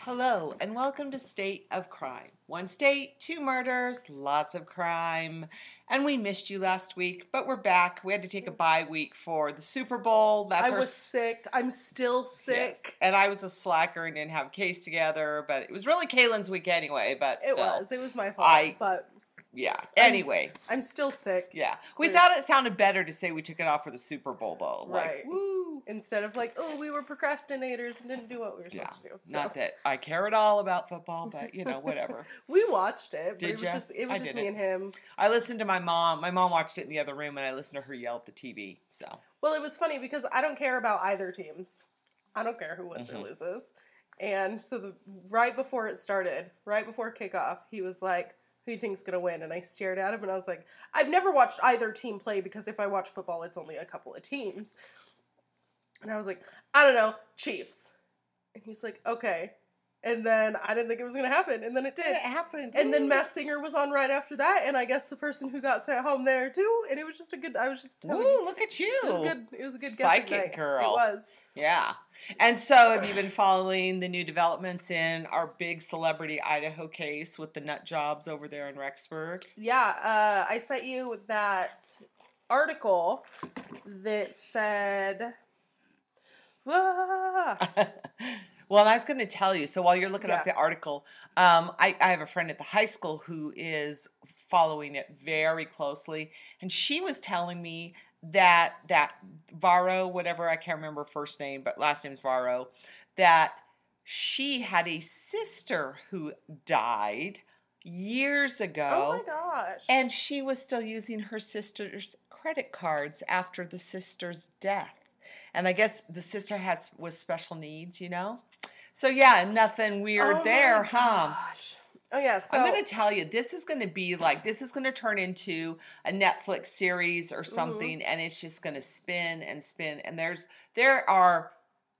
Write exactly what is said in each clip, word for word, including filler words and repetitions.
Hello, and welcome to State of Crime. One state, two murders, lots of crime. And we missed you last week, but we're back. We had to take a bye week for the Super Bowl. That's I our was sick. I'm still sick. Yes. And I was a slacker and didn't have a case together, but it was really Kaylin's week anyway, but still. It was. It was my fault. I- but Yeah. Anyway. I'm still sick. Yeah. We Clear. thought it sounded better to say we took it off for the Super Bowl, though. Like, Right. woo. Instead of like, oh, we were procrastinators and didn't do what we were Yeah. supposed to do. So. Not that I care at all about football, but, you know, whatever. We watched it, but Did it was ya? just it was I just didn't. me and him. I listened to my mom. My mom watched it in the other room, and I listened to her yell at the T V. So Well, it was funny because I don't care about either teams. I don't care who wins Mhm. or loses. And so the right before it started, right before kickoff, he was like, who do you think's gonna win? And I stared at him and I was like, I've never watched either team play because if I watch football, it's only a couple of teams. And I was like, I don't know, Chiefs. And he's like, okay. And then I didn't think it was gonna happen, and then it did. it happened. And then Masked Singer was on right after that, and I guess the person who got sent home there too. And it was just a good. I was just having, Ooh, look at you. it was good. It was a good Psychic guessing night. girl. It was. Yeah. And so, have you been following the new developments in our big celebrity Idaho case with the nut jobs over there in Rexburg? Yeah, uh, I sent you that article that said. Ah, Well, and I was going to tell you, so while you're looking up Yeah. the article, um, I, I have a friend at the high school who is following it very closely, and she was telling me that that Varro, whatever, I can't remember her first name, but last name's Varro, that she had a sister who died years ago. oh my gosh. And she was still using her sister's credit cards after the sister's death. And I guess the sister has was special needs, you know? So yeah, nothing weird oh there, my huh? gosh. Oh yeah, so I'm going to tell you, this is going to be like, this is going to turn into a Netflix series or something, and it's just going to spin and spin. And there's, there are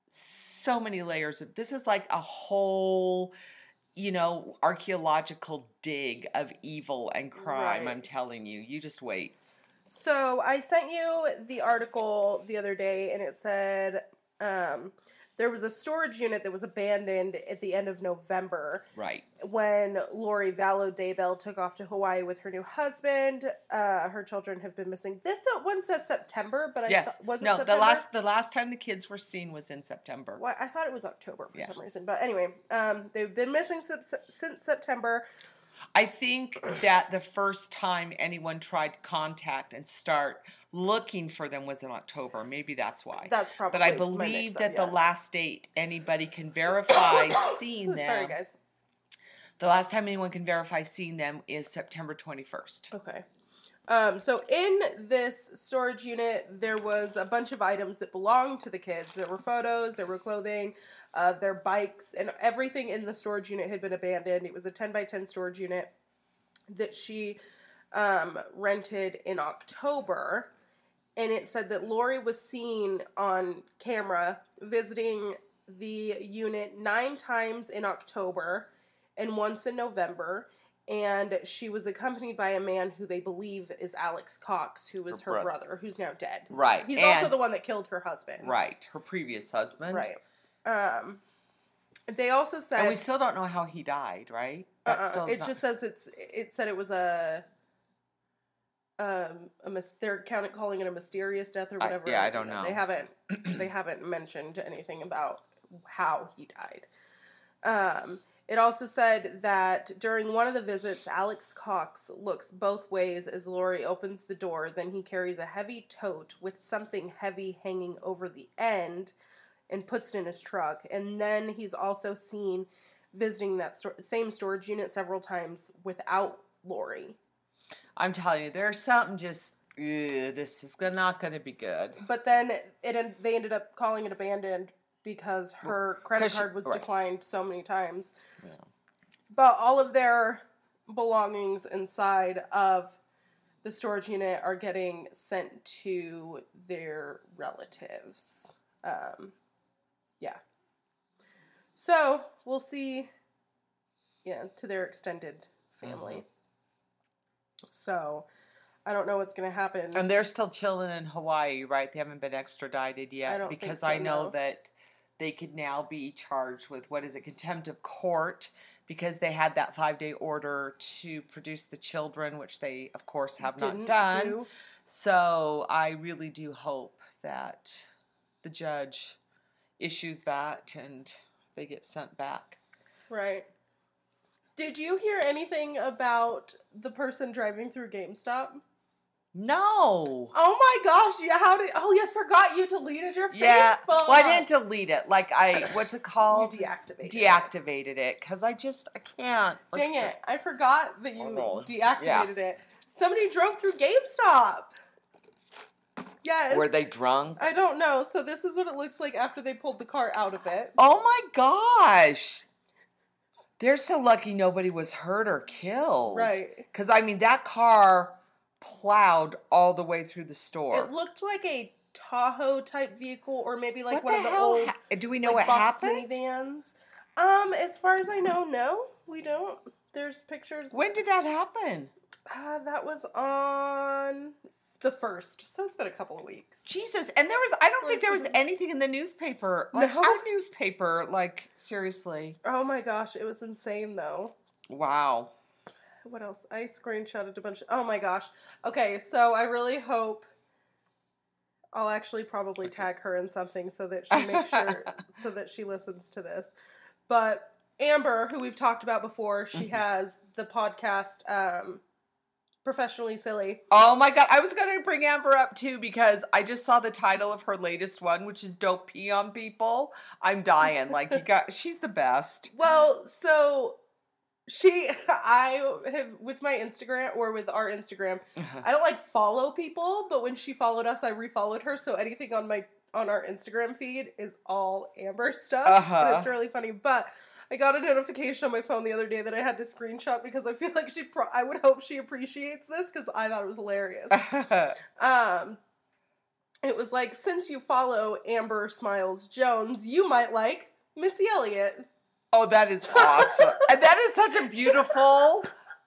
so many layers of, this is like a whole, you know, archaeological dig of evil and crime, Right. I'm telling you. You just wait. So I sent you the article the other day, and it said um, there was a storage unit that was abandoned at the end of November Right. when Lori Vallow Daybell took off to Hawaii with her new husband. Uh, her children have been missing. This one says September, but I Yes. thought, was it no, September? the last the last time the kids were seen was in September. Well, I thought it was October for Yeah. some reason. But anyway, um, they've been missing since, since September. I think that the first time anyone tried to contact and start looking for them was in October. Maybe that's why. That's probably But I my believe mix-up, that yeah. the last date anybody can verify seeing Ooh, them. Sorry, guys. The last time anyone can verify seeing them is September twenty-first. Okay. Um, so in this storage unit, there was a bunch of items that belonged to the kids. There were photos, there were clothing, uh, their bikes, and everything in the storage unit had been abandoned. It was a ten by ten storage unit that she um, rented in October. And it said that Lori was seen on camera visiting the unit nine times in October and once in November. And she was accompanied by a man who they believe is Alex Cox, who was Her her, brother. brother, who's now dead. Right. He's and, also the one that killed her husband. Right. Her previous husband. Right. Um, they also said... And we still don't know how he died, right? That uh-uh, still is it not- just says it's... It said it was a... Um, a mis- they're counting, calling it a mysterious death or I- whatever. yeah, I don't know. They haven't... they haven't mentioned anything about how he died. Um... It also said that during one of the visits, Alex Cox looks both ways as Lori opens the door. Then he carries a heavy tote with something heavy hanging over the end and puts it in his truck. And then he's also seen visiting that sto- same storage unit several times without Lori. I'm telling you, there's something just, ugh, this is go- not going to be good. But then it en- they ended up calling it abandoned because her credit 'Cause she- card was right. declined so many times. Yeah. But all of their belongings inside of the storage unit are getting sent to their relatives. Um, yeah. So, we'll see, yeah, to their extended family. Mm-hmm. So, I don't know what's going to happen. And they're still chilling in Hawaii, right? They haven't been extradited yet. I don't think because so, I know no. that they could now be charged with, what is it, contempt of court, because they had that five-day order to produce the children, which they, of course, have Didn't not done. do. So I really do hope that the judge issues that and they get sent back. Right. Did you hear anything about the person driving through GameStop? No. Oh my gosh! Yeah, how did? Oh, you forgot you deleted your Yeah. Facebook. Well, I didn't delete it. Like I, what's it called? You deactivated. Deactivated it because I just I can't. Like, Dang it! I forgot that you Oh, deactivated yeah. it. Somebody drove through GameStop. Yes. Were they drunk? I don't know. So this is what it looks like after they pulled the car out of it. Oh my gosh. They're so lucky nobody was hurt or killed. Right. Because, I mean, that car plowed all the way through the store. It looked like a Tahoe type vehicle, or maybe like what one the of the hell old ha- Do we know like, what box happened? minivans. Um, as far as I know, no, we don't. There's pictures. When did that happen? Uh, that was on the first, so it's been a couple of weeks. Jesus. And there was, I don't think there was anything in the newspaper. Like, No. our newspaper, like, seriously. Oh my gosh, it was insane though. Wow. What else? I screenshotted a bunch. Oh my gosh. Okay, so I really hope I'll actually probably tag her in something so that she makes sure so that she listens to this. But Amber, who we've talked about before, she Mhm. has the podcast um, Professionally Silly. Oh my God. I was going to bring Amber up too because I just saw the title of her latest one, which is Don't Pee on People. I'm dying. Like, you got, she's the best. Well, so she, I have, with my Instagram, or with our Instagram, I don't like follow people, but when she followed us, I refollowed her, so anything on my, on our Instagram feed is all Amber stuff, Uh-huh. and it's really funny, but I got a notification on my phone the other day that I had to screenshot because I feel like she, pro- I would hope she appreciates this, because I thought it was hilarious. um, it was like, since you follow Amber Smiles Jones, you might like Missy Elliott. Oh, that is awesome. And that is such a beautiful,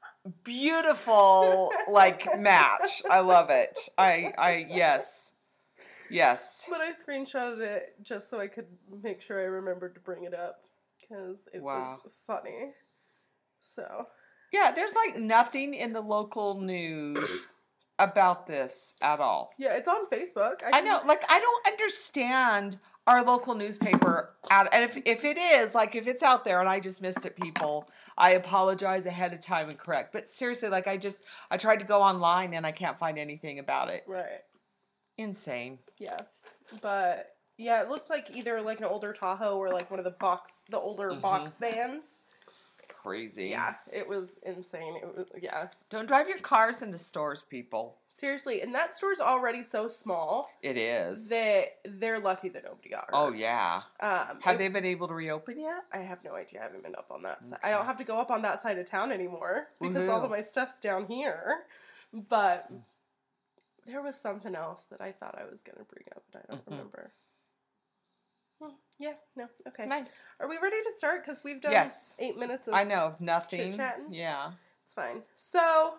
beautiful, like, match. I love it. I, I, yes. Yes. But I screenshotted it just so I could make sure I remembered to bring it up, because it Wow. was funny. So. Yeah, there's, like, nothing in the local news about this at all. Yeah, it's on Facebook. I, I know, like, I don't understand our local newspaper out, and if if it is, like, if it's out there and I just missed it, people, I apologize ahead of time and correct. But seriously, like, I just, I tried to go online and I can't find anything about it. Right. Insane. Yeah. But, yeah, it looked like either, like, an older Tahoe or, like, one of the box, the older Mhm. box vans. Crazy. Yeah, it was insane. It was, yeah. Don't drive your cars into stores, people. Seriously, and that store's already so small It is. that they're lucky that nobody got hurt. Oh, yeah. Um, Have it- they been able to reopen yet? I have no idea. I haven't been up on that side. Okay. I don't have to go up on that side of town anymore because all Woohoo. of my stuff's down here. But there was something else that I thought I was going to bring up, but I don't Mhm. remember. Hmm, yeah, no, okay. Nice. Are we ready to start? Because we've done Yes. eight minutes of I know. Nothing. chit-chatting? Yeah. It's fine. So,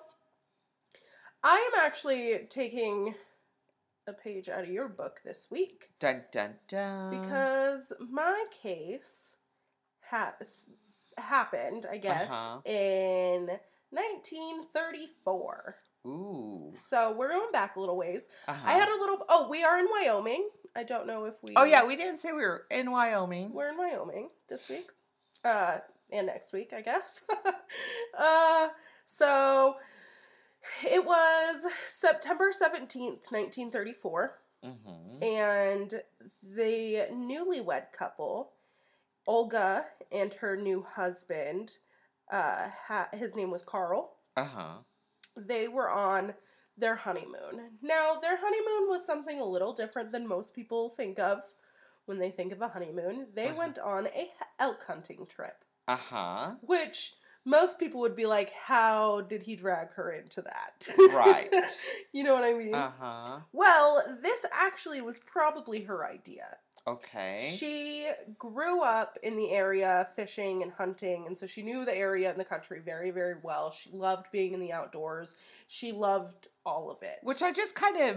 I am actually taking a page out of your book this week. Dun, dun, dun. Because my case has happened, I guess, Uh-huh. in nineteen thirty-four. Ooh. So we're going back a little ways. Uh-huh. I had a little. Oh, we are in Wyoming. I don't know if we. Oh, yeah. We didn't say we were in Wyoming. We're in Wyoming this week, uh, and next week, I guess. uh, so it was September seventeenth, nineteen thirty-four. Mm-hmm. And the newlywed couple, Olga and her new husband, uh, ha- his name was Carl, Uh-huh. they were on their honeymoon. Now, their honeymoon was something a little different than most people think of when they think of a honeymoon. They Uh-huh. went on a elk hunting trip, Uh-huh. which most people would be like, how did he drag her into that? Right. You know what I mean? Uh-huh. Well, this actually was probably her idea. Okay. She grew up in the area fishing and hunting, and so she knew the area and the country very, very well. She loved being in the outdoors. She loved all of it. Which I just kind of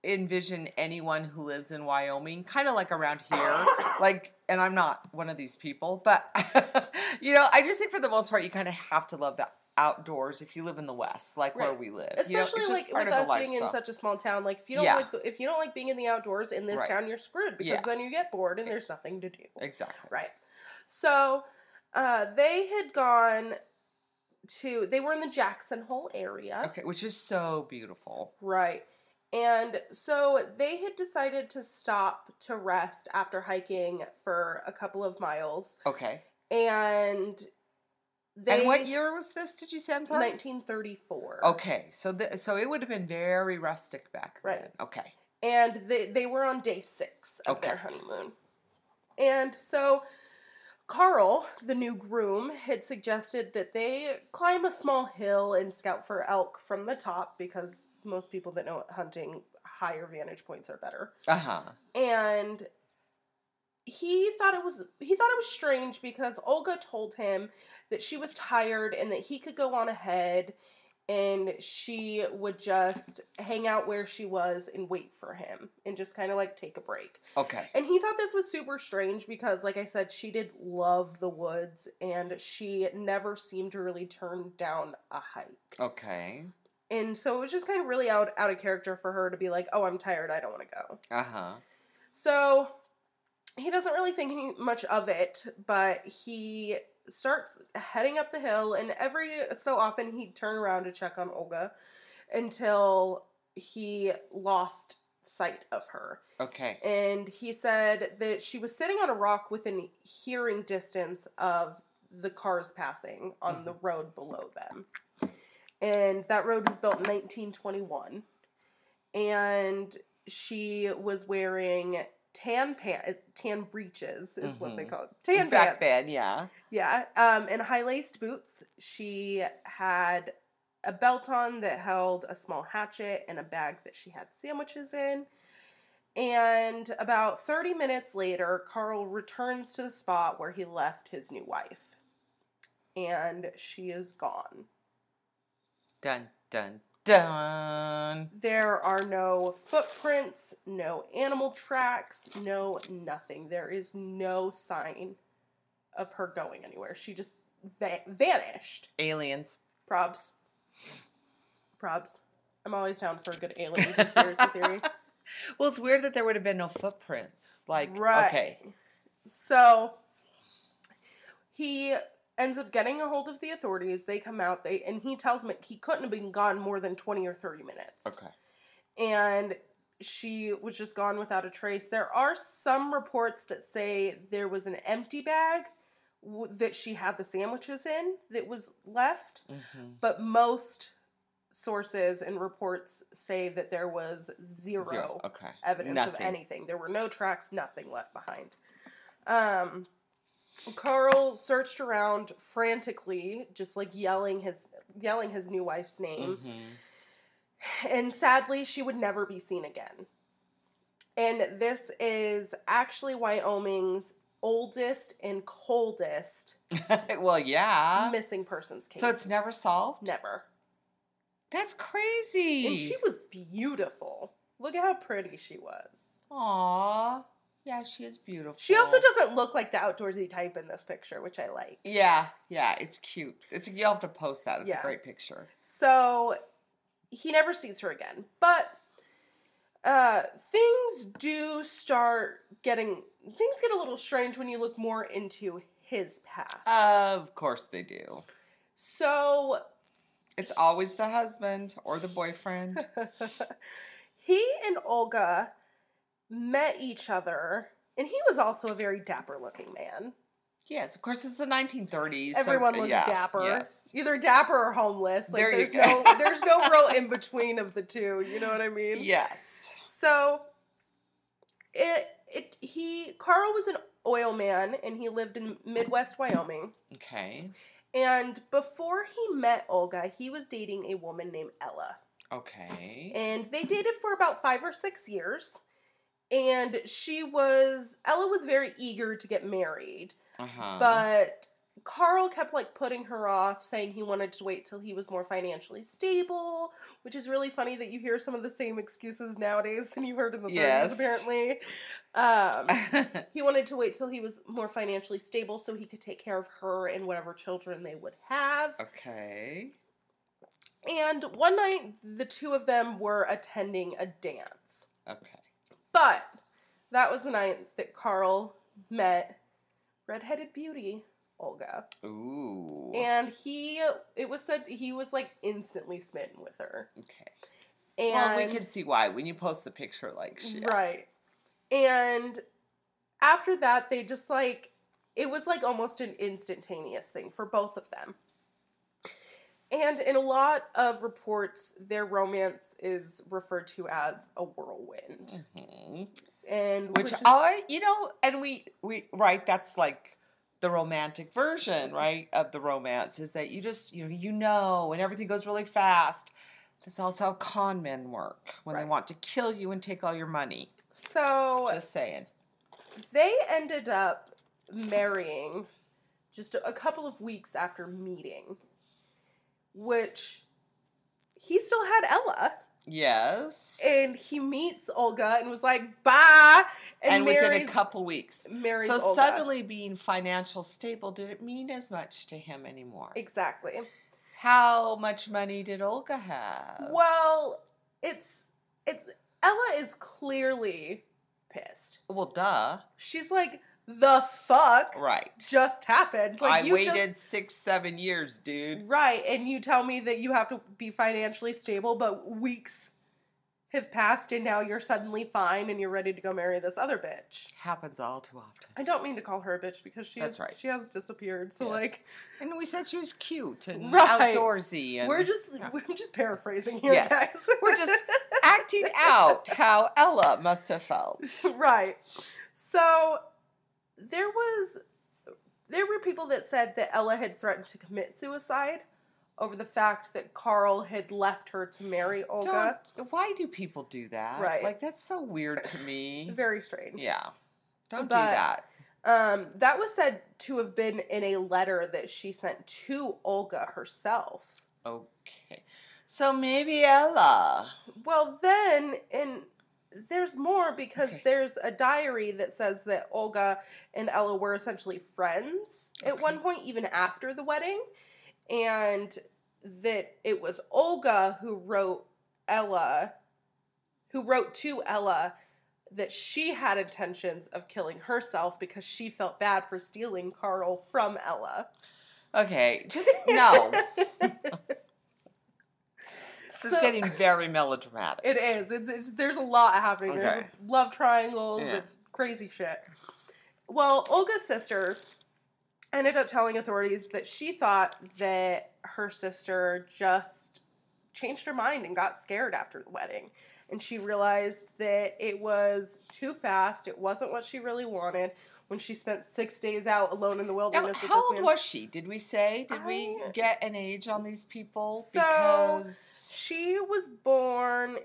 envision anyone who lives in Wyoming kind of like around here, like, and I'm not one of these people, but you know, I just think for the most part, you kind of have to love the outdoors if you live in the West, like Right. where we live. Especially you know, like with us being in such a small town, like if you don't Yeah. like the, if you don't like being in the outdoors in this Right. town, you're screwed because Yeah. then you get bored and there's nothing to do. Exactly. Right. So, uh, they had gone to they were in the Jackson Hole area. Okay, which is so beautiful. Right. And so they had decided to stop to rest after hiking for a couple of miles. Okay. And they And what year was this? Did you say? I'm sorry. nineteen thirty-four. Okay, so the, so it would have been very rustic back then. Right. Okay. And they they were on day six of Okay. their honeymoon. And so Carl, the new groom, had suggested that they climb a small hill and scout for elk from the top because most people that know hunting, higher vantage points are better. Uh huh. And he thought it was he thought it was strange because Olga told him that she was tired and that he could go on ahead and she would just hang out where she was and wait for him and just kind of like take a break. Okay. And he thought this was super strange because, like I said, she did love the woods and she never seemed to really turn down a hike. Okay. And so it was just kind of really out, out of character for her to be like, oh, I'm tired, I don't want to go. Uh huh. So he doesn't really think any, much of it, but he starts heading up the hill, and every so often he'd turn around to check on Olga until he lost sight of her. Okay. And he said that she was sitting on a rock within hearing distance of the cars passing on Mhm. the road below them. And that road was built in nineteen twenty-one. And she was wearing tan pant, tan breeches is what they Mhm. call it. Tan Back pants. then, yeah. Yeah. Um, and high-laced boots. She had a belt on that held a small hatchet and a bag that she had sandwiches in. And about thirty minutes later, Carl returns to the spot where he left his new wife. And she is gone. Dun dun dun. There are no footprints, no animal tracks, no nothing. There is no sign of her going anywhere. She just va- vanished. Aliens. Probs. Probs. I'm always down for a good alien conspiracy theory. Well, it's weird that there would have been no footprints. Like, Right. okay. So he ends up getting a hold of the authorities. They come out, they and he tells them he couldn't have been gone more than twenty or thirty minutes. Okay. And she was just gone without a trace. There are some reports that say there was an empty bag w- that she had the sandwiches in that was left, Mm-hmm. but most sources and reports say that there was zero, Zero. Okay. evidence Nothing. of anything. There were no tracks, nothing left behind. Um, Carl searched around frantically, just like yelling his yelling his new wife's name. Mm-hmm. And sadly, she would never be seen again. And this is actually Wyoming's oldest and coldest Well, yeah. missing persons case. So it's never solved? Never. That's crazy. And she was beautiful. Look at how pretty she was. Aww. Yeah, she is beautiful. She also doesn't look like the outdoorsy type in this picture, which I like. Yeah, yeah, it's cute. It's you'll have to post that. It's Yeah. a great picture. So he never sees her again. But uh, things do start getting... Things get a little strange when you look more into his past. Of course they do. So It's always the husband or the boyfriend. he and Olga met each other, and he was also a very dapper-looking man. Yes, of course it's the nineteen thirties. Everyone so, looks yeah, dapper. Yes. Either dapper or homeless. Like There you there's go. no there's no real in between of the two, you know what I mean? Yes. So it it he Carl was an oil man and he lived in Midwest Wyoming. Okay. And before he met Olga, he was dating a woman named Ella. Okay. And they dated for about five or six years. And she was Ella was very eager to get married. Uh-huh. But Carl kept, like, putting her off, saying he wanted to wait till he was more financially stable, which is really funny that you hear some of the same excuses nowadays than you heard in the Yes. thirties, apparently. Um, he wanted to wait till he was more financially stable so he could take care of her and whatever children they would have. Okay. And one night, the two of them were attending a dance. Okay. But that was the night that Carl met redheaded beauty Olga. Ooh. And he, it was said he was, like, instantly smitten with her. Okay. And, well, we can see why when you post the picture like shit. Right. And after that, they just, like, it was, like, almost an instantaneous thing for both of them. And in a lot of reports, their romance is referred to as a whirlwind. Mm-hmm. And which, which is, I, you know, and we, we, right, that's like the romantic version, right, of the romance is that you just, you know, you know, and everything goes really fast. That's also how con men work when right. they want to kill you and take all your money. So, just saying. They ended up marrying just a couple of weeks after meeting, which he still had Ella. Yes. And he meets Olga and was like, bye. And, and marries, within a couple weeks. Marries so Olga. Suddenly being financial stable didn't mean as much to him anymore. Exactly. How much money did Olga have? Well, it's, it's, Ella is clearly pissed. Well, duh. She's like, the fuck right just happened? Like, I you waited just, six, seven years, dude. Right, and you tell me that you have to be financially stable, but weeks have passed and now you're suddenly fine and you're ready to go marry this other bitch. Happens all too often. I don't mean to call her a bitch because she That's is, right. she has disappeared. So yes. like, and we said she was cute and right. outdoorsy. And we're just yeah. we're just paraphrasing here, yes. guys. We're just acting out how Ella must have felt. Right. So there was there were people that said that Ella had threatened to commit suicide over the fact that Carl had left her to marry Olga. Don't, why do people do that? Right. Like, that's so weird to me. Very strange. Yeah. Don't but, do that. Um, that was said to have been in a letter that she sent to Olga herself. Okay. So maybe Ella. Well, then, and there's more because okay. there's a diary that says that Olga and Ella were essentially friends okay. at one point, even after the wedding. And that it was Olga who wrote Ella, who wrote to Ella that she had intentions of killing herself because she felt bad for stealing Carl from Ella. Okay, just no. This So, is getting very melodramatic. It is. It's, it's there's a lot happening. Okay. There's love triangles yeah. and crazy shit. Well, Olga's sister ended up telling authorities that she thought that her sister just changed her mind and got scared after the wedding. And she realized that it was too fast. It wasn't what she really wanted when she spent six days out alone in the wilderness Now, with how this old man. was she? Did we say? Did I, we get an age on these people? So, because she was born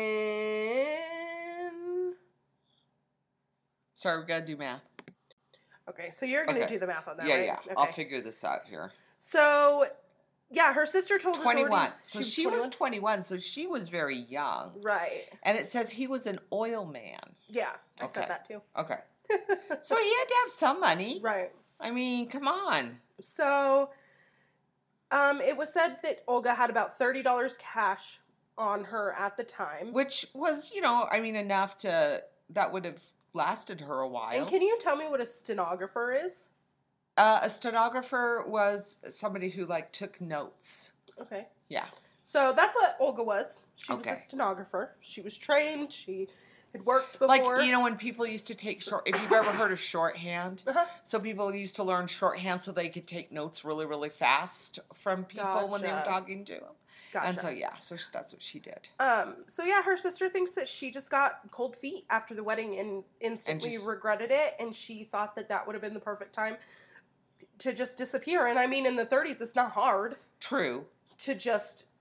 in... Sorry, we gotta do math. Okay, so you're going to okay. do the math on that, yeah, right? Yeah, Okay. I'll figure this out here. So, yeah, her sister told twenty-one. authorities... So she was twenty-one, so she was very young. Right. And it says he was an oil man. Yeah, I Okay. said that too. Okay. So he had to have some money. Right. I mean, come on. So, um, it was said that Olga had about thirty dollars cash on her at the time. Which was, you know, I mean, enough to... That would have lasted her a while. And can you tell me what a stenographer is? Uh, a stenographer was somebody who, like, took notes. Okay. Yeah. So that's what Olga was. She Okay. was a stenographer. She was trained. She had worked before. Like, you know, when people used to take short... If you've ever heard of shorthand, Uh-huh. so people used to learn shorthand so they could take notes really, really fast from people when they were Gotcha. talking to them. Gotcha. And so, yeah, so that's what she did. Um, so yeah, her sister thinks that she just got cold feet after the wedding and instantly And just- regretted it, and she thought that that would have been the perfect time to just disappear. And I mean, in the thirties, it's not hard True. to just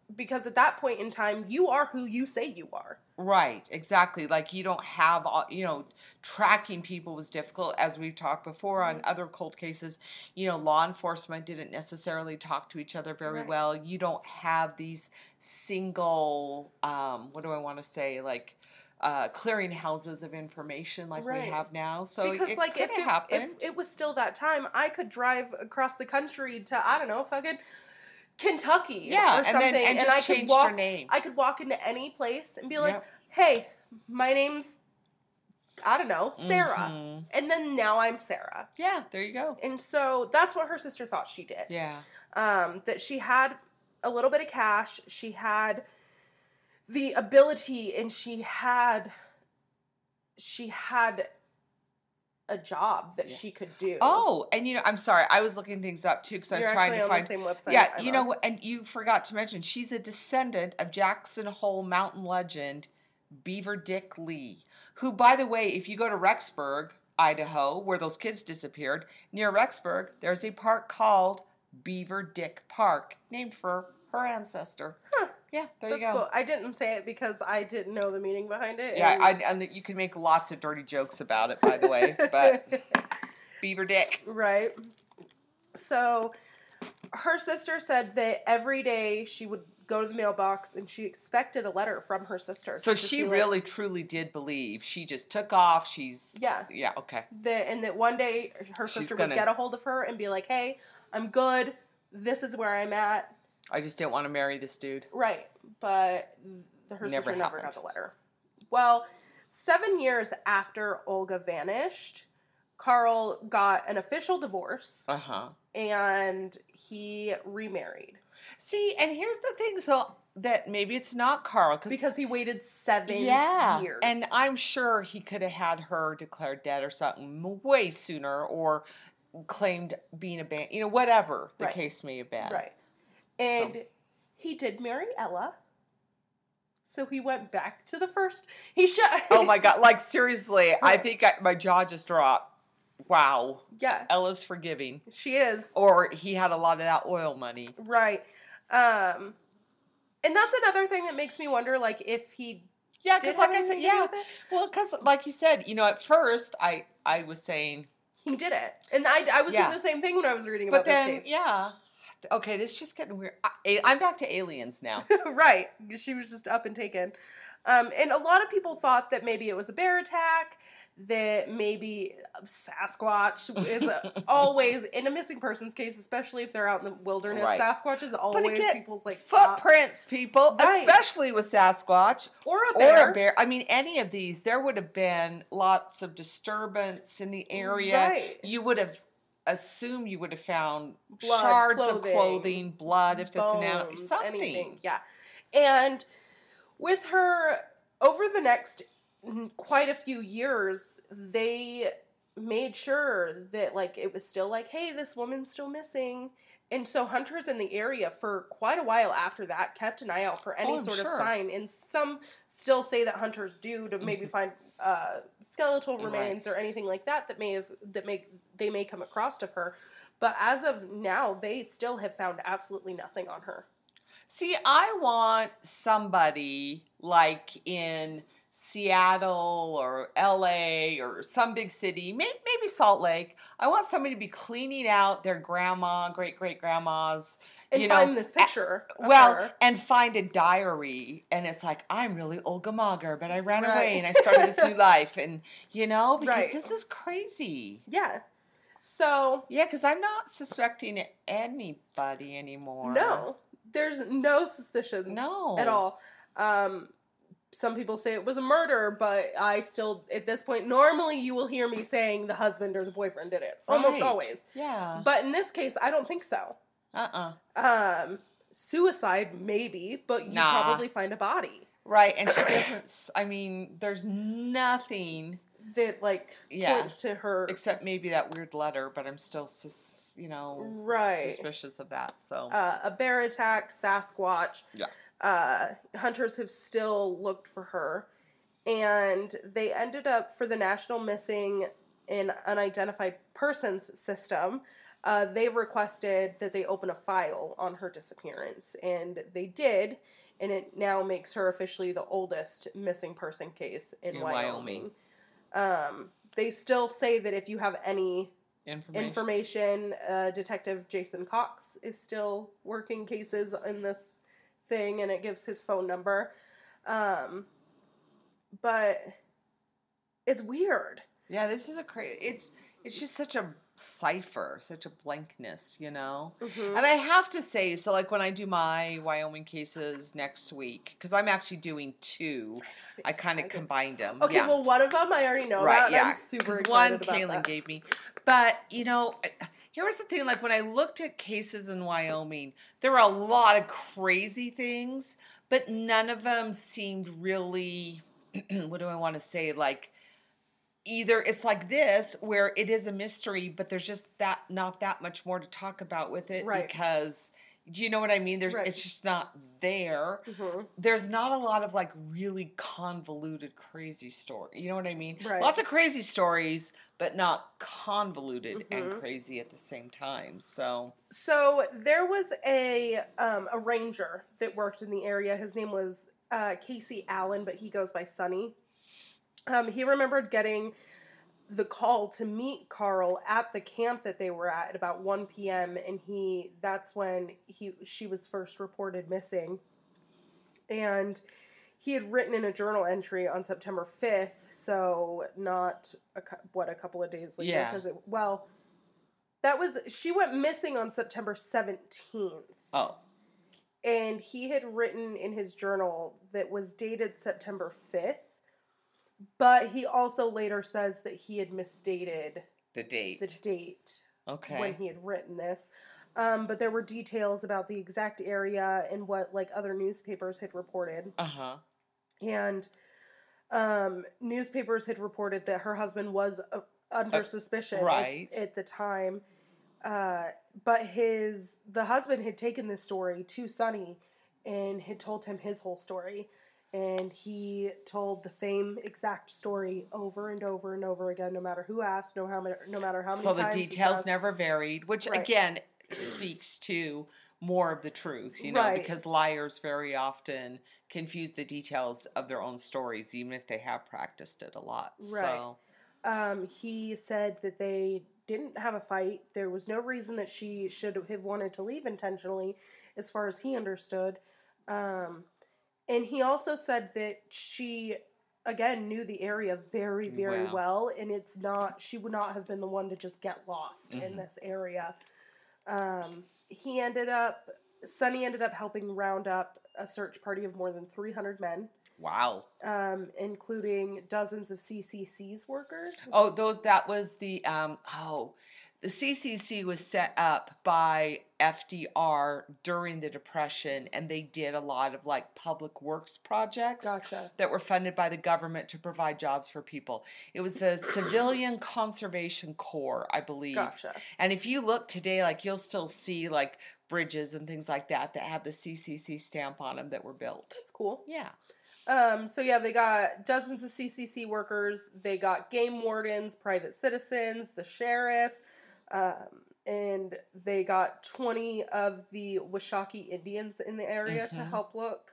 because at that point in time, you are who you say you are. Right, exactly. Like you don't have, all, you know, tracking people was difficult, as we've talked before on other cold cases. You know, law enforcement didn't necessarily talk to each other very Right. well. You don't have these single, um, what do I want to say, like uh, clearinghouses of information like Right. we have now. So Because it like could if have it, happened. if it was still that time, I could drive across the country to, I don't know, fucking Kentucky Yeah, or and something, then and, and just I could changed walk. your name. I could walk into any place and be like, Yep. "Hey, my name's, I don't know, Sarah," Mhm. and then now I'm Sarah. Yeah, there you go. And so that's what her sister thought she did. Yeah. Um, that she had a little bit of cash, she had the ability, and she had she had a job that Yeah. she could do. Oh, and you know, I'm sorry, I was looking things up too because I was You're trying actually to on find. the same website. Yeah, I'm you know on. what? And you forgot to mention she's a descendant of Jackson Hole mountain legend Beaver Dick Lee, who, by the way, if you go to Rexburg, Idaho, where those kids disappeared, near Rexburg, there's a park called Beaver Dick Park, named for her ancestor. Huh. Yeah, there That's you go. cool. I didn't say it because I didn't know the meaning behind it. Yeah, and- I, and you can make lots of dirty jokes about it, by the way, but Beaver Dick. Right. So her sister said that every day she would go to the mailbox and she expected a letter from her sister. So to just she be like- really, truly did believe. She just took off. She's Yeah. yeah, okay. that, and that one day her She's sister gonna- would get a hold of her and be like, "Hey, I'm good. This is where I'm at." I just didn't want to marry this dude. Right. But th- her Never sister never happened. got the letter. Well, seven years after Olga vanished, Carl got an official divorce Uh huh. and he remarried See, and here's the thing. So that maybe it's not Carl because he waited seven yeah, years. and I'm sure he could have had her declared dead or something way sooner, or claimed being abandoned. You know, whatever the Right. case may have been. Right. And So- he did marry Ella. So he went back to the first. He should. Oh my God! Like seriously, I think I, my jaw just dropped. Wow, Yeah, Ella's forgiving. she is. Or he had a lot of that oil money. Right. Um, and that's another thing that makes me wonder, like, if he Yeah, did because like have I said, anything to do yeah. with it. Well, because like you said, you know, at first I I was saying, He did it. And I, I was Yeah. doing the same thing when I was reading but about then this case. yeah, okay, this is just getting weird. I, I'm back to aliens now. Right. She was just up and taken. Um, and a lot of people thought that maybe it was a bear attack, that maybe Sasquatch is a, always, in a missing persons case, especially if they're out in the wilderness, Right. Sasquatch is always again, people's, like, top- Footprints, people, Right. especially with Sasquatch Or a or bear. a bear. I mean, any of these, there would have been lots of disturbance in the area. Right. You would have assumed you would have found Blood, shards clothing, of clothing, blood, if that's an animal, bones, something. anything. Yeah. And with her, over the next mm, quite a few years, they made sure that, like, it was still like, hey, this woman's still missing. And so hunters in the area for quite a while after that kept an eye out for any Oh, I'm sort sure. of sign. And some still say that hunters do to maybe find uh, skeletal Right. remains or anything like that that may have that may they may come across of her. But as of now, they still have found absolutely nothing on her. See, I want somebody like in Seattle or L A or some big city, may- maybe Salt Lake. I want somebody to be cleaning out their grandma, great great grandma's, And you find know, this picture. of well, her. and find a diary, and it's like, I'm really Olga Mager, but I ran Right. away and I started this new life, and you know, because Right. this is crazy. Yeah. So Yeah, because I'm not suspecting anybody anymore. no, there's no suspicions. No. At all. Um, some people say it was a murder, but I still, at this point, normally you will hear me saying the husband or the boyfriend did it. Almost Right. always. Yeah. But in this case, I don't think so. Uh-uh. Um, suicide, maybe, but you Nah. probably find a body Right, and she doesn't, s- I mean, there's nothing that, like, Yeah. points to her. except maybe that weird letter, but I'm still, sus- you know, Right. suspicious of that, so. Uh, a bear attack, Sasquatch. Yeah. Uh, hunters have still looked for her, and they ended up for the National Missing and Unidentified Persons System. uh, they requested that they open a file on her disappearance, and they did, and it now makes her officially the oldest missing person case in, In Wyoming. Wyoming. Um, they still say that if you have any Information. information, uh, Detective Jason Cox is still working cases in this thing, and it gives his phone number. Um, but it's weird. Yeah, this is a crazy. It's it's just such a cipher, such a blankness, you know. Mm-hmm. And I have to say, so like when I do my Wyoming cases next week, because I'm actually doing two, I kind of combined them. Okay, yeah. well, one of them I already know right, about, yeah. and I'm super excited one about Kaylin that. gave me, but you know. Here was the thing, like when I looked at cases in Wyoming, there were a lot of crazy things, but none of them seemed really, what do I want to say, like, either it's like this, where it is a mystery, but there's just that not that much more to talk about with it, right. because, do you know what I mean? There's, right. It's just not there. Mm-hmm. There's not a lot of, like, really convoluted, crazy story. You know what I mean? Right. Lots of crazy stories, but not convoluted mm-hmm. and crazy at the same time. So, so there was a um, a ranger that worked in the area. His name was uh, Casey Allen, but he goes by Sonny. Um, he remembered getting the call to meet Carl at the camp that they were at at about one p.m. and he that's when he she was first reported missing. And he had written in a journal entry on September fifth, so not a, what a couple of days later, yeah. because it well that was she went missing on September seventeenth. Oh. And he had written in his journal that was dated September fifth. But he also later says that he had misstated the date. The date. Okay. When he had written this. Um, but there were details about the exact area and what like other newspapers had reported. Uh-huh. And um, newspapers had reported that her husband was uh, under uh, suspicion right. at, at the time. Uh, but his the husband had taken this story to Sonny and had told him his whole story. And he told the same exact story over and over and over again, no matter who asked, no how many, no matter how many so times. So the details never varied, which right. again speaks to more of the truth, you know, right. because liars very often confuse the details of their own stories, even if they have practiced it a lot. Right. So. Um, he said that they didn't have a fight. There was no reason that she should have wanted to leave intentionally, as far as he understood. Um, And he also said that she, again, knew the area very, very wow. well, and it's not, she would not have been the one to just get lost mm-hmm. in this area. Um, he ended up, Sonny ended up helping round up a search party of more than three hundred men. Wow. Um, including dozens of C C C's workers. Oh, those, that was the, um, oh, the C C C was set up by F D R during the Depression, and they did a lot of like public works projects gotcha. that were funded by the government to provide jobs for people. It was the Civilian Conservation Corps, I believe. Gotcha. And if you look today, like you'll still see like bridges and things like that that have the C C C stamp on them that were built. That's cool. Yeah. Um, so yeah, they got dozens of C C C workers. They got game wardens, private citizens, the sheriff. Um, and they got twenty of the Washakie Indians in the area mm-hmm. to help look,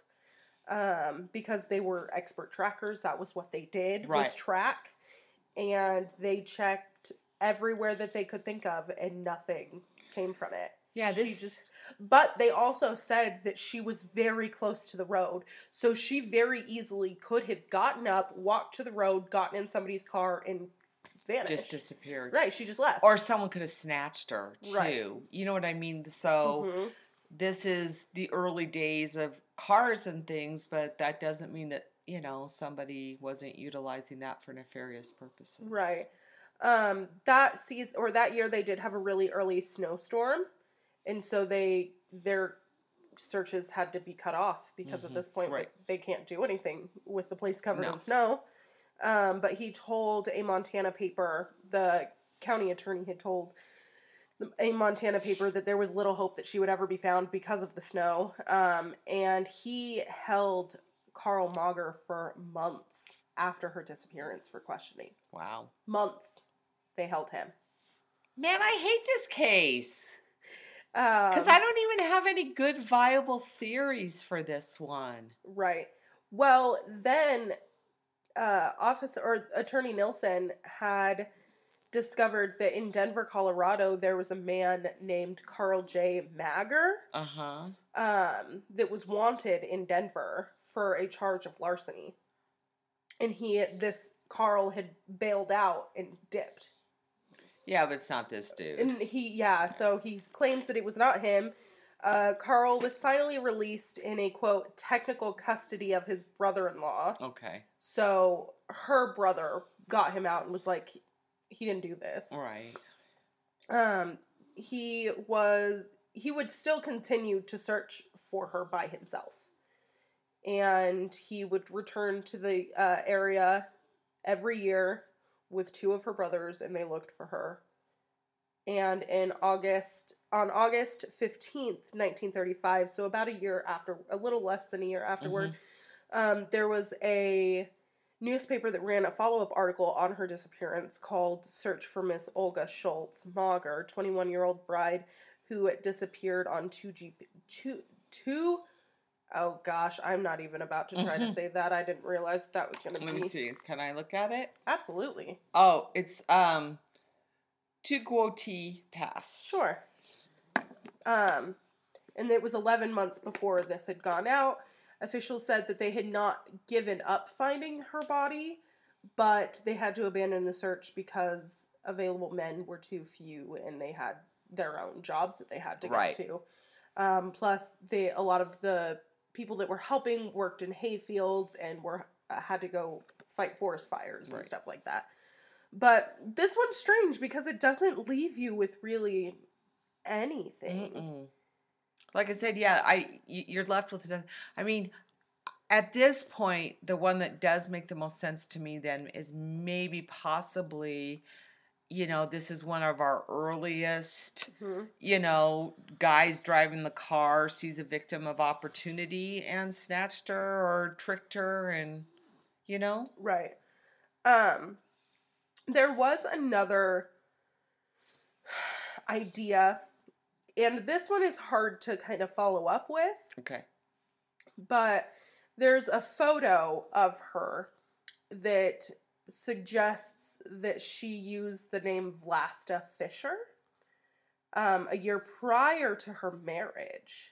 um, because they were expert trackers. That was what they did, right. was track. And they checked everywhere that they could think of, and nothing came from it. Yeah, this... She just, but they also said that she was very close to the road. So she very easily could have gotten up, walked to the road, gotten in somebody's car, and vanished. Just disappeared. Right, she just left. Or someone could have snatched her, too. Right. You know what I mean? So, mm-hmm. this is the early days of cars and things, but that doesn't mean that, you know, somebody wasn't utilizing that for nefarious purposes. Right. Um, that season, or that year, they did have a really early snowstorm, and so they, their searches had to be cut off, because mm-hmm. at this point, right. they can't do anything with the place covered no. in snow. Um, but he told a Montana paper, the county attorney had told a Montana paper that there was little hope that she would ever be found because of the snow. Um, and he held Carl Mauger for months after her disappearance for questioning. Wow. Months they held him. Man, I hate this case. Um, Because I don't even have any good viable theories for this one. right. Well, then, uh, Officer or Attorney Nilsson had discovered that in Denver, Colorado, there was a man named Carl J. Magger Uh-huh. um, that was wanted in Denver for a charge of larceny. And he, this Carl had bailed out and dipped. Yeah, but it's not this dude. And he, yeah, so he claims that it was not him. Uh, Carl was finally released in a, quote, technical custody of his brother-in-law. Okay. So her brother got him out and was like, he didn't do this. Right. Um, he was, he would still continue to search for her by himself. And he would return to the uh, area every year with two of her brothers, and they looked for her. And in August, on August fifteenth, nineteen thirty-five, so about a year after, a little less than a year afterward, mm-hmm. um, there was a newspaper that ran a follow-up article on her disappearance called Search for Miss Olga Schultz Mager, twenty-one-year-old bride who disappeared on two G P, two, two, oh gosh, I'm not even about to try mm-hmm. to say that. I didn't realize that was going to be. Let me see. Can I look at it? Absolutely. Oh, it's, um, Tuguoti Pass. Sure. Um, and it was eleven months before this had gone out. Officials said that they had not given up finding her body, but they had to abandon the search because available men were too few and they had their own jobs that they had to right. get to. Um, plus, they a lot of the people that were helping worked in hay fields and were uh, had to go fight forest fires and right. stuff like that. But this one's strange because it doesn't leave you with really anything. Mm-mm. Like I said, yeah, I you're left with it. I mean, at this point, the one that does make the most sense to me then is maybe possibly, you know, this is one of our earliest, mm-hmm. you know, guys driving the car, sees a victim of opportunity and snatched her or tricked her and, you know? Right. Um, there was another idea, and this one is hard to kind of follow up with. Okay. But there's a photo of her that suggests that she used the name Vlasta Fisher um, a year prior to her marriage.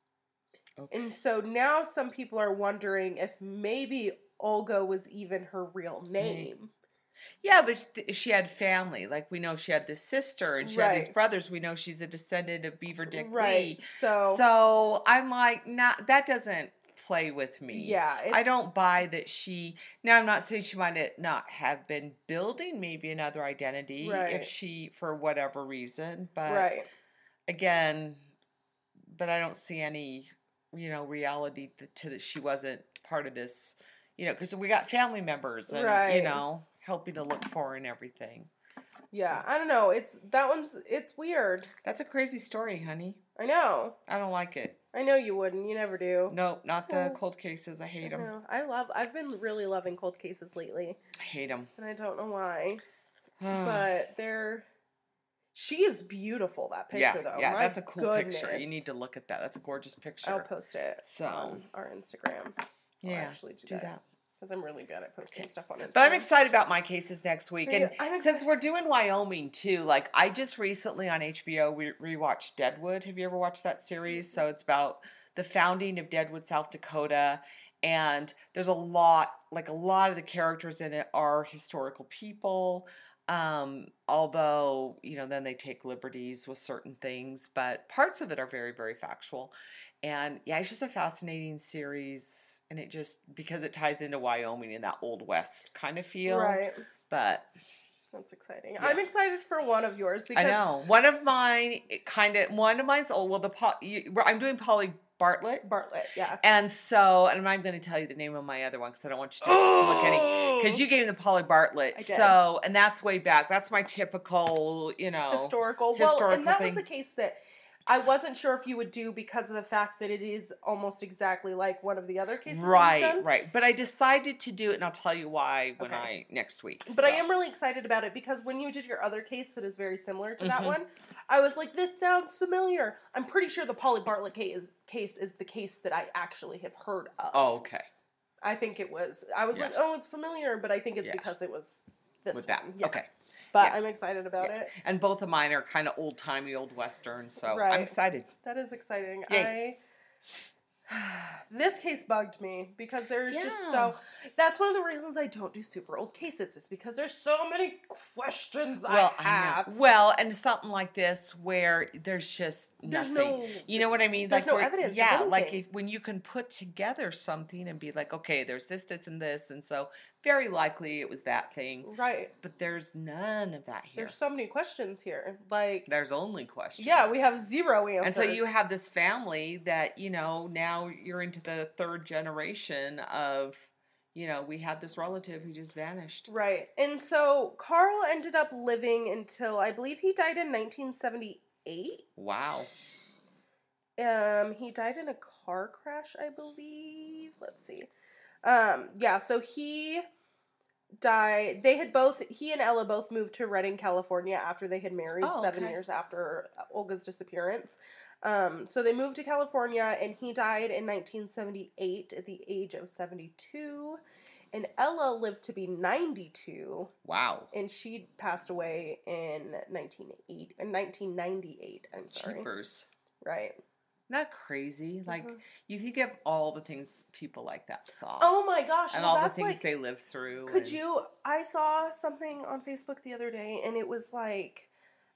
Okay. And so now some people are wondering if maybe Olga was even her real name. Yeah, but she had family. Like, we know she had this sister and she right. had these brothers. We know she's a descendant of Beaver Dick right. Lee. So, so I'm like, not, that doesn't play with me. Yeah. I don't buy that she... Now, I'm not saying she might not have been building maybe another identity right. if she, for whatever reason. But, right. again, but I don't see any, you know, reality to that she wasn't part of this, you know, because we got family members and, right. you know... helping to look for and everything. Yeah, so. I don't know. It's that one's it's weird. That's a crazy story, honey. I know. I don't like it. I know you wouldn't. You never do. No, not the cold cases. I hate I them. know. I love. I've been really loving cold cases lately. I hate them, and I don't know why. But they're. She is beautiful. That picture, yeah, though. Yeah, My that's a cool goodness. picture. You need to look at that. That's a gorgeous picture. I'll post it so. on our Instagram. I'll yeah, actually do, do that. that. Because I'm really good at posting stuff on Instagram. But I'm excited about my cases next week. And yeah, since we're doing Wyoming, too, like, I just recently on H B O we rewatched Deadwood. Have you ever watched that series? So it's about the founding of Deadwood, South Dakota. And there's a lot, like, a lot of the characters in it are historical people. Um, although, you know, then they take liberties with certain things. But parts of it are very, very factual. And, yeah, it's just a fascinating series. And it just, because it ties into Wyoming and that Old West kind of feel. Right. But. That's exciting. Yeah. I'm excited for one of yours. Because I know. One of mine, kind of, one of mine's old. Well, the you, I'm doing Polly Bartlett. Bartlett, yeah. And so, and I'm going to tell you the name of my other one because I don't want you to, oh! to look any. Because you gave me the Polly Bartlett. I did. So, and that's way back. That's my typical, you know. Historical. Historical well, and that thing. was the case that I wasn't sure if you would do because of the fact that it is almost exactly like one of the other cases. Right, done. right. But I decided to do it, and I'll tell you why when Okay. I next week. But so. I am really excited about it because when you did your other case that is very similar to that Mhm. one, I was like, this sounds familiar. I'm pretty sure the Polly Bartlett case, case is the case that I actually have heard of. Oh, okay. I think it was. I was Yeah. like, oh, it's familiar, but I think it's Yeah. because it was this With one. that. Yeah. Okay. But Yeah. I'm excited about Yeah. it. And both of mine are kind of old-timey, old Western, so Right. I'm excited. That is exciting. Yay. I this case bugged me because there's just Yeah. so that's one of the reasons I don't do super old cases is because there's so many questions Well, I have. I know. Well, and something like this where there's just There's nothing. no You know what I mean? there's like no where- evidence of Yeah, like anything. if, when you can put together something and be like, okay, there's this, this, and this, and so very likely it was that thing. Right. But there's none of that here. There's so many questions here. Like There's only questions. yeah, we have zero answers. And so you have this family that, you know, now you're into the third generation of, you know, we had this relative who just vanished. right. And so Carl ended up living until I believe he died in nineteen seventy-eight. Wow. Um, he died in a car crash, I believe. Let's see. Um, yeah, so he died. They had both, he and Ella both moved to Redding, California after they had married Oh, seven okay. years after Olga's disappearance. Um, so they moved to California and he died in nineteen seventy-eight at the age of seventy-two. And Ella lived to be ninety-two. Wow. And she passed away in nineteen eighty, in nineteen ninety-eight. I'm sorry. Cheapers. Right. Isn't that crazy? Like, Mhm. you think of all the things people like that saw. Oh my gosh. and well, all the that's things like, they lived through. could and- you, I saw something on Facebook the other day and it was like,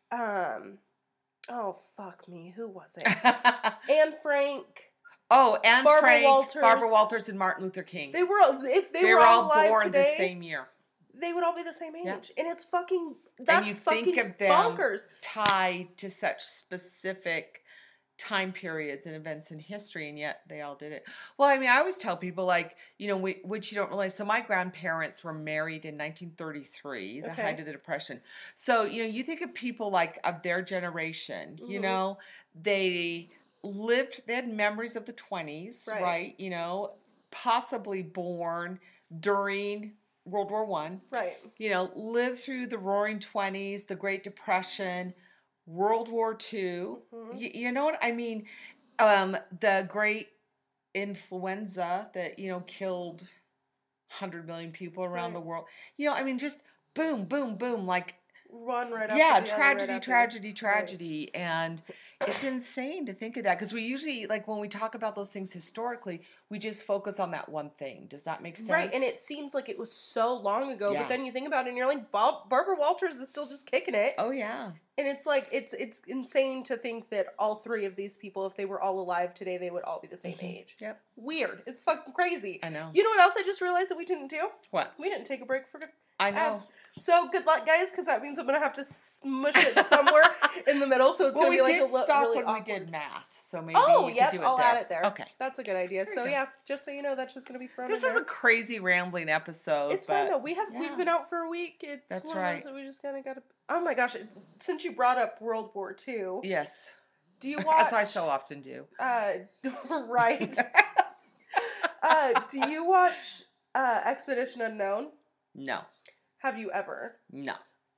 um, oh fuck me, who was it? Anne Frank. oh, and Barbara Frank, Walters. Barbara Walters, and Martin Luther King. They were, if they, They were, were all all alive born today, the same year. they would all be the same age. Yeah. And it's fucking, that's you fucking think of them bonkers. Tied to such specific time periods and events in history, and yet they all did it. Well, I mean, I always tell people, like, you know, we, which you don't realize. So my grandparents were married in nineteen thirty-three, the Okay. height of the Depression. So, you know, you think of people like of their generation, you Mhm. know, they lived, they had memories of the twenties, Right. right? You know, possibly born during World War One. Right. You know, lived through the Roaring Twenties, the Great Depression, World War Two. Mhm. Y- you know what I mean? Um, the Great Influenza that, you know, killed one hundred million people around Right. the world. You know, I mean, just boom, boom, boom. Like, One right after yeah, the other, tragedy, right after the- tragedy, tragedy. And it's insane to think of that because we usually, like, when we talk about those things historically, we just focus on that one thing. Does that make sense? Right, and it seems like it was so long ago, Yeah. but then you think about it and you're like, Bob, Barbara Walters is still just kicking it. Oh, yeah. And it's like, it's it's insane to think that all three of these people, if they were all alive today, they would all be the same Mhm. age. Yep. Weird. It's fucking crazy. I know. You know what else I just realized that we didn't do? What? We didn't take a break for I know. ads. So good luck, guys, because that means I'm going to have to smush it somewhere in the middle, so it's Well, going to we be like did a lo- stop really when awkward. we did math, so maybe Oh, you yep, could do it I'll there. add it there. Okay. That's a good idea. There you So go. yeah, just so you know, that's just going to be thrown This in is there. a crazy rambling episode. It's but fine though. We have yeah. we've been out for a week. It's That's one of right. those that we just kind of got to. Oh my gosh! Since you brought up World War Two, Yes. do you watch? As I so often do. Uh, right. uh, do you watch uh, Expedition Unknown? No. Have you ever? No.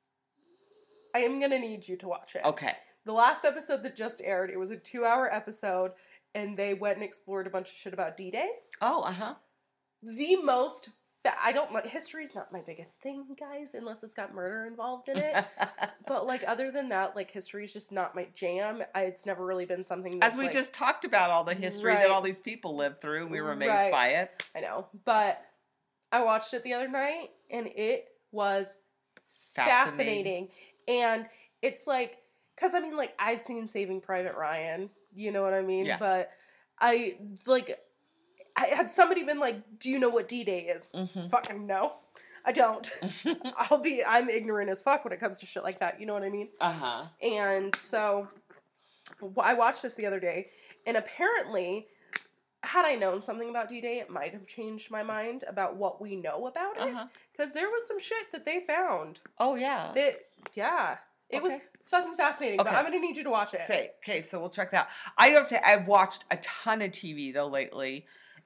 I am gonna need you to watch it. Okay. The last episode that just aired, it was a two-hour episode, and they went and explored a bunch of shit about D-Day. Oh, uh-huh. The most. Fa- I don't like history's not my biggest thing, guys, unless it's got murder involved in it. But, like, other than that, like, history's just not my jam. I, it's never really been something that's, As we like, just talked about all the history Right. that all these people lived through, and we were amazed Right. by it. I know. But I watched it the other night, and it was fascinating. And it's like, because, I mean, like, I've seen Saving Private Ryan. You know what I mean? Yeah. But I, like, I had somebody been like, do you know what D-Day is? Mm-hmm. Fucking no. I don't. I'll be, I'm ignorant as fuck when it comes to shit like that. You know what I mean? Uh-huh. And so I watched this the other day, and apparently, had I known something about D-Day, it might have changed my mind about what we know about it. Uh-huh. Because there was some shit that they found. Oh, yeah. That, yeah. It was, Okay. fucking fascinating. But Okay. I'm gonna need you to watch it. Say, okay, so we'll check that out. I have to say, I've watched a ton of T V though lately,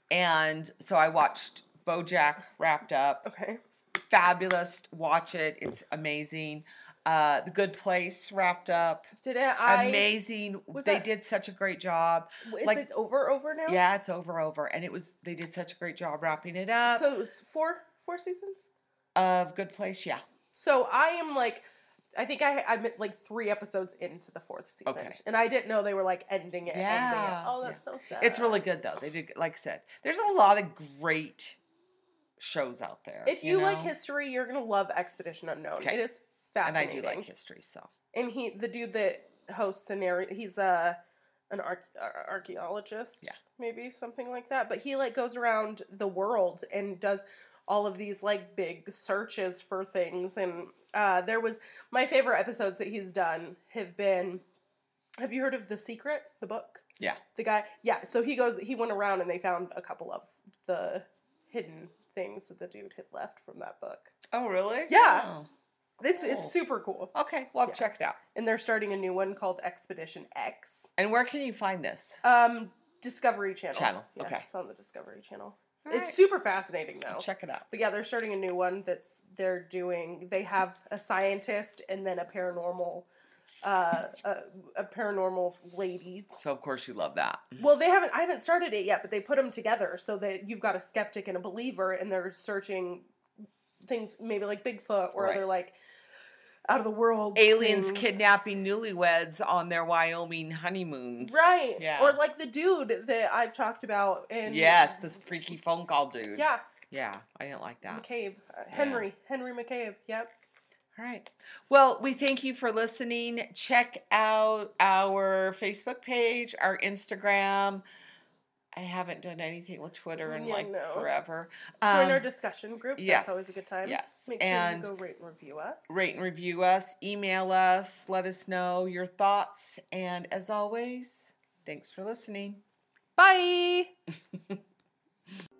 and so I watched BoJack wrapped up. Okay. Fabulous. Watch it. It's amazing. Uh, The Good Place wrapped up. Did it? I Amazing. was They that- did such a great job. Is like- it over over now? Yeah, it's over over, and it was they did such a great job wrapping it up. So it was four four seasons. Of Good Place, yeah. So I am like, I think I I'm like three episodes into the fourth season, Okay. and I didn't know they were like ending it. Yeah, Ending it. Oh, that's so sad. It's really good though. They did, like I said, there's a lot of great shows out there. If you, like know? history, you're gonna love Expedition Unknown. Okay. It is and I fascinating. do like history, so And he, the dude that hosts a narr- he's a an arch- ar- archaeologist, Yeah. maybe something like that. But he like goes around the world and does all of these like big searches for things. And uh, there was my favorite episodes that he's done have been. Have you heard of The Secret, the book? yeah. The guy, yeah. So he goes, he went around and they found a couple of the hidden things that the dude had left from that book. Oh, really? Yeah. Oh. It's Cool. it's super cool. Okay, well, I've Yeah. checked it out. And they're starting a new one called Expedition X. And where can you find this? Um, Discovery Channel. Channel, Yeah, okay. It's on the Discovery Channel. All It's right. super fascinating though. Check it out. But yeah, they're starting a new one that's they're doing. They have a scientist and then a paranormal, uh, a, a paranormal lady. So of course you love that. Well, they haven't. I haven't started it yet, but they put them together so that you've got a skeptic and a believer, and they're searching things maybe like Bigfoot or Right. other like out of the world Aliens things. kidnapping newlyweds on their Wyoming honeymoons. Right. Yeah. Or like the dude that I've talked about in yes, this freaky phone call dude. Yeah, Yeah, I didn't like that. McCabe. Uh, Henry. Henry McCabe. Yep. All right. Well, we thank you for listening. Check out our Facebook page, our Instagram. I haven't done anything with Twitter in Yeah, like no. forever. Join Um, our discussion group. yes, That's always a good time. yes. Make sure And you go rate and review us. Rate and review us, email us, let us know your thoughts. And as always, thanks for listening. Bye.